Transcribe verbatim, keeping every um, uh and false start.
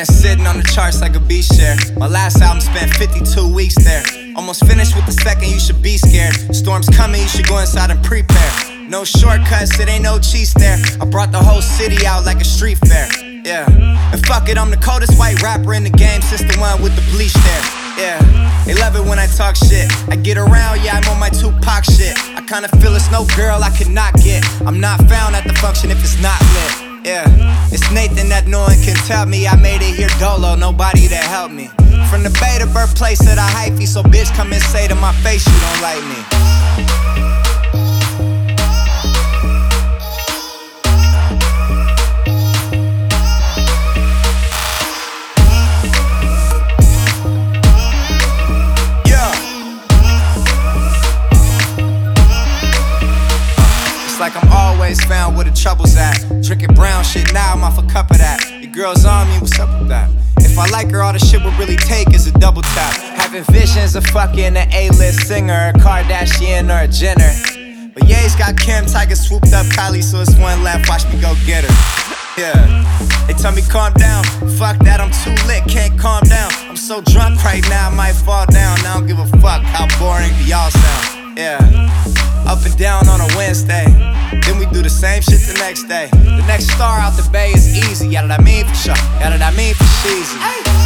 been sitting on the charts like a beach chair. My last album spent fifty-two weeks there. Almost finished with the second, you should be scared. Storm's coming, you should go inside and prepare. No shortcuts, it ain't no cheese there. I brought the whole city out like a street fair. Yeah, and fuck it, I'm the coldest white rapper in the game since the one with the bleach there. Yeah, they love it when I talk shit. I get around, yeah, I'm on my Tupac shit. I kinda feel it's no girl I could not get. I'm not found at the function if it's not lit. Yeah, it's Nathan that no one can tell me I made it here dolo, nobody to help me. From the Bay to birthplace of the hyphy, so bitch come and say to my face you don't like me. It's like I'm always found where the trouble's at. Drinking brown shit, now I'm off a cup of that. Your girl's on me, what's up with that? If I like her, all the shit we'll really take is a double tap. Having visions of fucking an A-list singer, a Kardashian or a Jenner. But Ye's got Kim, Tiger swooped up Kylie, so it's one left, watch me go get her. Yeah, they tell me calm down, fuck that, I'm too lit, can't calm down. I'm so drunk right now, I might fall down. I don't give a fuck how boring do y'all sound. Yeah, up and down on a Wednesday, then we do the same shit the next day. The next star out the Bay is easy, yeah, that I mean for sure, yeah, that I mean for cheesy.